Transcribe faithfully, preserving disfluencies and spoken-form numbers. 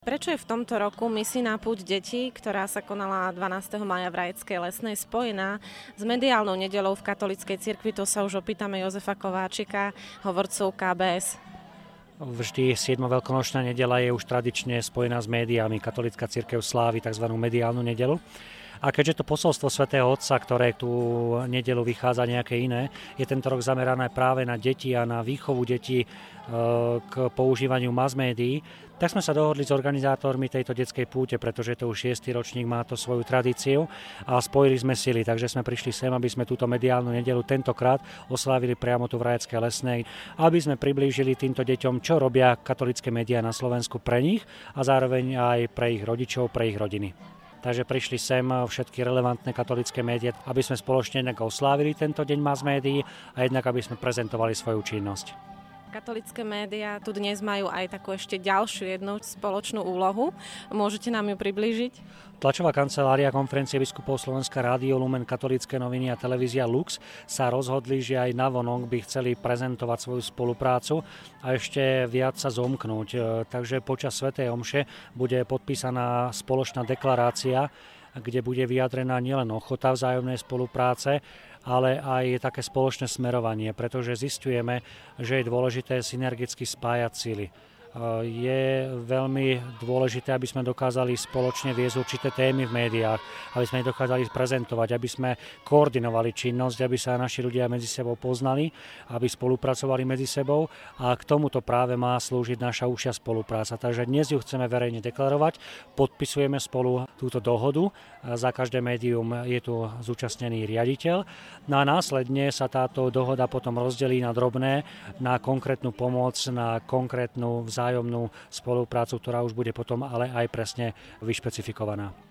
Prečo je v tomto roku misijná púť detí, ktorá sa konala dvanásteho mája v Rajeckej Lesnej, spojená s mediálnou nedeľou v katolíckej cirkvi? To sa už opýtame Jozefa Kováčika, hovorcu ká bé es. Vždy siedma veľkonočná nedeľa je už tradične spojená s médiami. Katolícka cirkev slávi tzv. Mediálnu nedeľu. A keďže to posolstvo svätého Otca, ktoré tú nedeľu vychádza nejaké iné, je tento rok zamerané práve na deti a na výchovu detí k používaniu mass médií, tak sme sa dohodli s organizátormi tejto detskej púte, pretože to už šiesty ročník, má to svoju tradíciu a spojili sme sily, takže sme prišli sem, aby sme túto mediálnu nedeľu tentokrát oslávili priamo tu v Rajeckej Lesnej, aby sme priblížili týmto deťom, čo robia katolícke médiá na Slovensku pre nich a zároveň aj pre ich rodičov, pre ich rodiny. Takže prišli sem všetky relevantné katolícke médiá, aby sme spoločne jednak oslávili tento deň mass médií a jednak aby sme prezentovali svoju činnosť. Katolícke médiá tu dnes majú aj takú ešte ďalšiu jednu spoločnú úlohu. Môžete nám ju priblížiť? Tlačová kancelária Konferencie biskupov Slovenska, Rádio Lumen, Katolícke noviny a televízia Lux sa rozhodli, že aj navonok by chceli prezentovať svoju spoluprácu a ešte viac sa zomknúť. Takže počas svätej omše bude podpísaná spoločná deklarácia, kde bude vyjadrená nielen ochota vzájomnej spolupráce, ale aj také spoločné smerovanie, pretože zisťujeme, že je dôležité synergicky spájať sily. Je veľmi dôležité, aby sme dokázali spoločne viesť určité témy v médiách, aby sme ich dokázali prezentovať, aby sme koordinovali činnosť, aby sa naši ľudia medzi sebou poznali, aby spolupracovali medzi sebou a k tomuto práve má slúžiť naša užšia spolupráca. Takže dnes ju chceme verejne deklarovať, podpisujeme spolu túto dohodu, za každé médium je tu zúčastnený riaditeľ, no a následne sa táto dohoda potom rozdelí na drobné, na konkrétnu pomoc, na konkrétnu vzájomnú spoluprácu, ktorá už bude potom ale aj presne vyšpecifikovaná.